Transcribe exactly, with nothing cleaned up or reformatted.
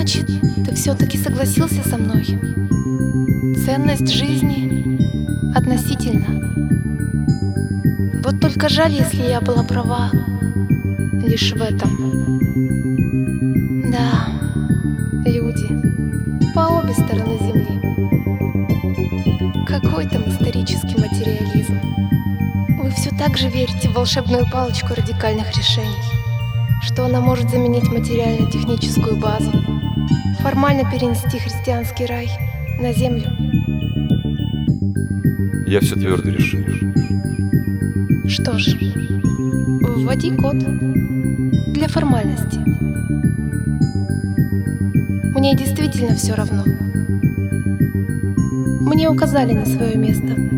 Значит, ты все-таки согласился со мной? Ценность жизни относительно. Вот только жаль, если я была права лишь в этом. Да, люди по обе стороны земли. Какой там исторический материализм? Вы все так же верите в волшебную палочку радикальных решений, что она может заменить материально-техническую базу, формально перенести христианский рай на землю. Я все твердо решил. Что ж, вводи код для формальности. Мне действительно все равно. Мне указали на свое место.